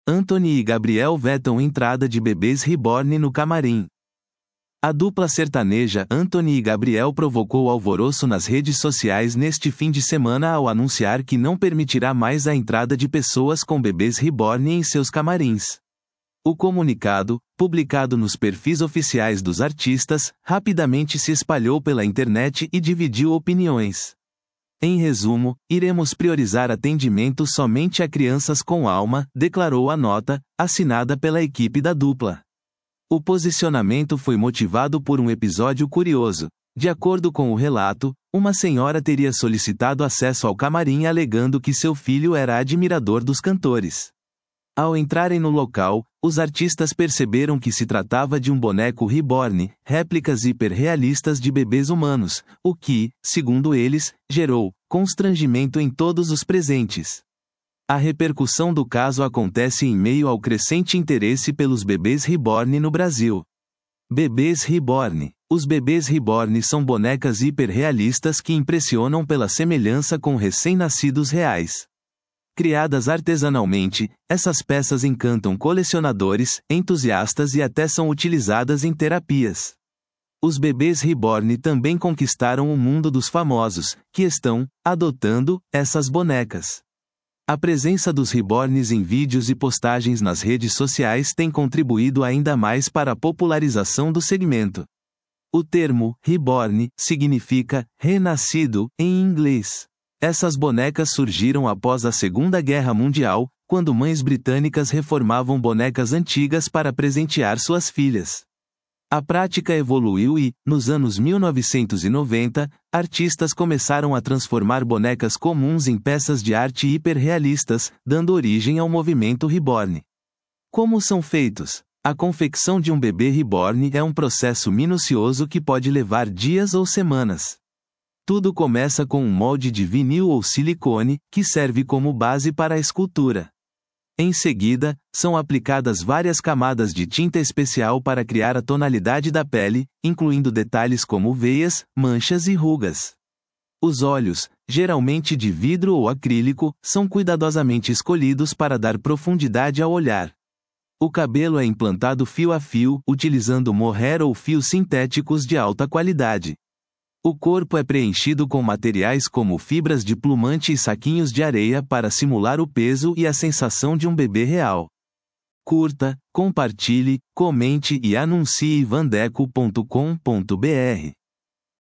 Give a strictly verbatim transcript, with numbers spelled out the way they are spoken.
Anthony e Gabriel vetam entrada de bebês reborn no camarim. A dupla sertaneja Anthony e Gabriel provocou alvoroço nas redes sociais neste fim de semana ao anunciar que não permitirá mais a entrada de pessoas com bebês reborn em seus camarins. O comunicado, publicado nos perfis oficiais dos artistas, rapidamente se espalhou pela internet e dividiu opiniões. Em resumo, iremos priorizar atendimento somente a crianças com alma, declarou a nota, assinada pela equipe da dupla. O posicionamento foi motivado por um episódio curioso. De acordo com o relato, uma senhora teria solicitado acesso ao camarim alegando que seu filho era admirador dos cantores. Ao entrarem no local, os artistas perceberam que se tratava de um boneco reborn, réplicas hiperrealistas de bebês humanos, o que, segundo eles, gerou constrangimento em todos os presentes. A repercussão do caso acontece em meio ao crescente interesse pelos bebês reborn no Brasil. Bebês reborn. Os bebês reborn são bonecas hiperrealistas que impressionam pela semelhança com recém-nascidos reais. Criadas artesanalmente, essas peças encantam colecionadores, entusiastas e até são utilizadas em terapias. Os bebês reborn também conquistaram o mundo dos famosos, que estão adotando essas bonecas. A presença dos reborns em vídeos e postagens nas redes sociais tem contribuído ainda mais para a popularização do segmento. O termo reborn significa renascido em inglês. Essas bonecas surgiram após a Segunda Guerra Mundial, quando mães britânicas reformavam bonecas antigas para presentear suas filhas. A prática evoluiu e, nos anos mil novecentos e noventa, artistas começaram a transformar bonecas comuns em peças de arte hiperrealistas, dando origem ao movimento reborn. Como são feitos? A confecção de um bebê reborn é um processo minucioso que pode levar dias ou semanas. Tudo começa com um molde de vinil ou silicone, que serve como base para a escultura. Em seguida, são aplicadas várias camadas de tinta especial para criar a tonalidade da pele, incluindo detalhes como veias, manchas e rugas. Os olhos, geralmente de vidro ou acrílico, são cuidadosamente escolhidos para dar profundidade ao olhar. O cabelo é implantado fio a fio, utilizando mohair ou fios sintéticos de alta qualidade. O corpo é preenchido com materiais como fibras de plumante e saquinhos de areia para simular o peso e a sensação de um bebê real. Curta, compartilhe, comente e anuncie vandeco ponto com ponto br.